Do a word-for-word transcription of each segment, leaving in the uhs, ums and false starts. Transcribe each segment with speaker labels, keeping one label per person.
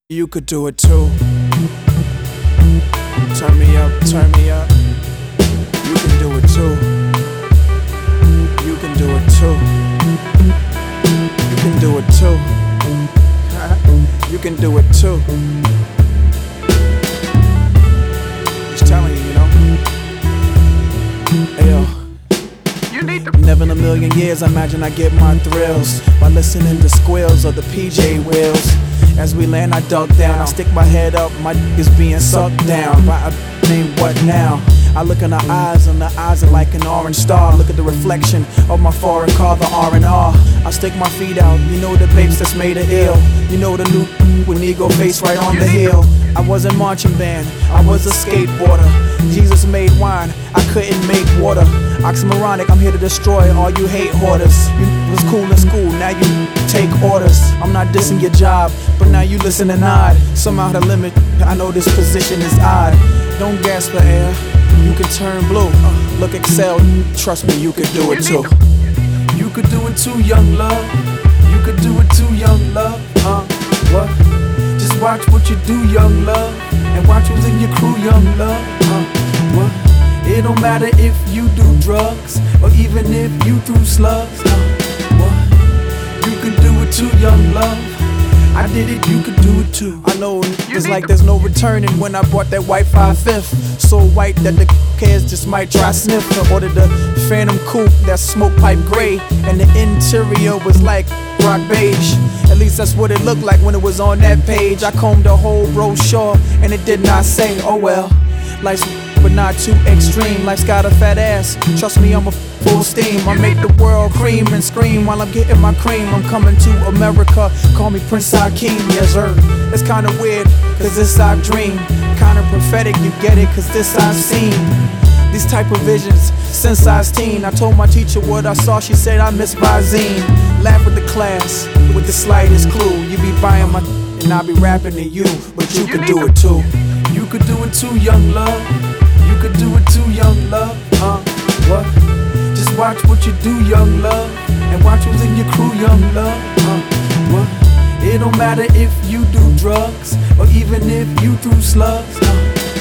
Speaker 1: You could do it too. Turn me up, turn me up. You can do it too. You can do it too. You can do it too. You can do it too. Just telling you, you know. Ayo. Never in a million years I imagine I get my thrills by listening to squeals of the P J wheels. As we land, I duck down, I stick my head up, my d is being sucked down by a named What Now? I look in her eyes, and the eyes are like an orange star. Look at the reflection of my foreign car, the R and R. I stick my feet out, you know the babes that's made her ill. You know the new with ego face right on the hill. I wasn't marching band, I was a skateboarder. Jesus made wine, I couldn't make water. Oxymoronic, I'm here to destroy all you hate hoarders. You was cool in school, now you take orders. I'm not dissing your job, but now you listen and nod. Somehow the limit, I know this position is odd. Don't gasp for air, you can turn blue. Look, excel, trust me, you could do it too.
Speaker 2: You could do it too, young love. You could do it too, young love. Uh, what? Just watch what you do, young love. And watch who's in your crew, young love. Uh, what? It don't matter if you do drugs or even if you threw slugs. Uh, what? You could do it too, young love. I did it, you could do it too.
Speaker 1: I know it's like there's no returning when I bought that white five fifth. So white that the kids just might try sniff. I ordered the Phantom Coupe, that smoke pipe gray, and the interior was like rock beige. At least that's what it looked like when it was on that page. I combed the whole brochure and it did not say, oh well. Life's but not too extreme. Life's got a fat ass. Trust me, I'm a full steam. I make the world cream and scream while I'm getting my cream. I'm coming to America. Call me Prince Hakeem. Yes, sir. It's kinda weird, cause this I've dreamed. Kinda prophetic, you get it, cause this I've seen. These type of visions since I was teen. I told my teacher what I saw, she said I miss Visine. Laugh with the class, with the slightest clue. You be buying my and I be rapping to you, but you can do it too.
Speaker 2: You could do it too, young love. You could do it too, young love. Uh, what? Just watch what you do, young love. And watch who's in your crew, young love. Uh, what? It don't matter if you do drugs or even if you threw slugs. Uh,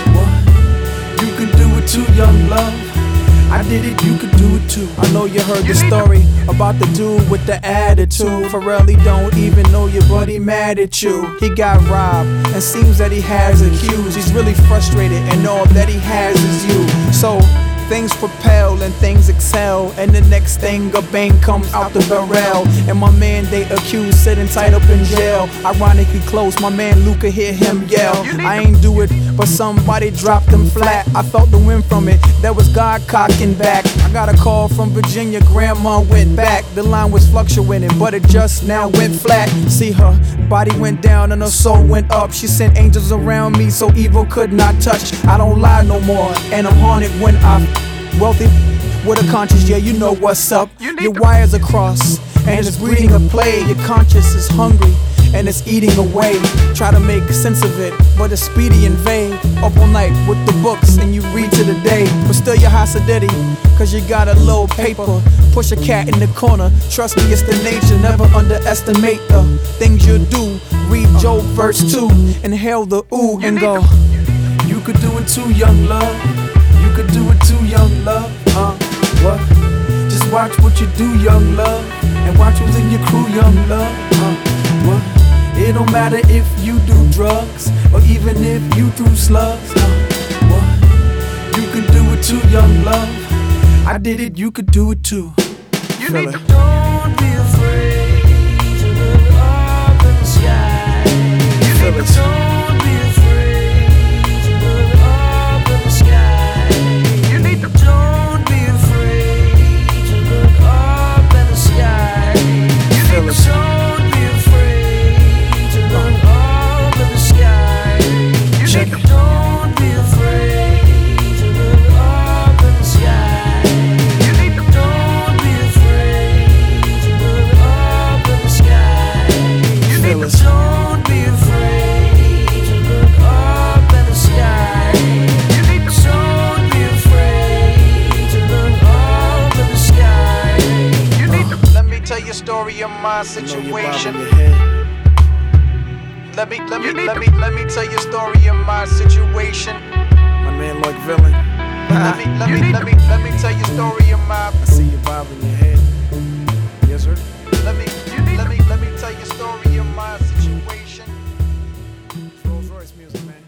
Speaker 2: what? You could do it too, young love. I did it, you could do it too.
Speaker 1: I know you heard the story about the dude with the attitude. Pharrell, he don't even know you, but he mad at you. He got robbed and seems that he has accused. He's really frustrated and all that he has is you. So things propel and things excel, and the next thing a bang comes out the barrel. And my man they accused sitting tight up in jail. Ironically close, my man Luca hear him yell. I ain't do it, but somebody dropped him flat. I felt the wind from it, that was God cocking back. I got a call from Virginia, grandma went back. The line was fluctuating, but it just now went flat. See, her body went down and her soul went up. She sent angels around me so evil could not touch. I don't lie no more, and I'm haunted when I wealthy with a conscience, yeah, you know what's up. Your wires are crossed, and it's breeding a plague. Your conscience is hungry, and it's eating away. Try to make sense of it, but it's speedy and vague. Up all night with the books, and you read to the day. But still you're Hasidity, cause you got a little paper. Push a cat in the corner, trust me, it's the nature. Never underestimate the things you do. Read Job verse two, inhale the ooh and go.
Speaker 2: You could do it too, young love. You could do it too, young love. Uh, what? Just watch what you do, young love. And watch who's in your crew, young love. Uh, what? It don't matter if you do drugs or even if you threw slugs. Uh, what? You could do it too, young love. I did it, you could do it too. You
Speaker 1: Feel
Speaker 2: need
Speaker 1: it.
Speaker 2: to don't be afraid to look up in the sky. You
Speaker 1: Feel
Speaker 2: need
Speaker 1: it.
Speaker 2: to don't be afraid to look up in the sky. You need to don't be afraid to look up in the sky. You
Speaker 1: Feel
Speaker 2: need
Speaker 1: it.
Speaker 2: to don't be afraid to look up in the sky. You
Speaker 1: Check
Speaker 2: need to
Speaker 1: it.
Speaker 2: don't be afraid to look up in the sky. You need to don't be afraid to look up in the sky. You
Speaker 1: Feel
Speaker 2: need
Speaker 1: it.
Speaker 2: to don't be afraid to look up in the sky. You need to don't be afraid to look up in the sky. You need to.
Speaker 1: Let me tell you a story of my I know you're bobbing
Speaker 2: situation.
Speaker 1: your head. let me, let me, let me, let me tell you a story of my situation.
Speaker 2: My man like villain.
Speaker 1: Let me, let me, let me, let me tell you a story of my.
Speaker 2: I see you bobbing your head. Yes, sir.
Speaker 1: Let me, let me, let me tell you a story of my situation.
Speaker 2: Rolls Royce music, man.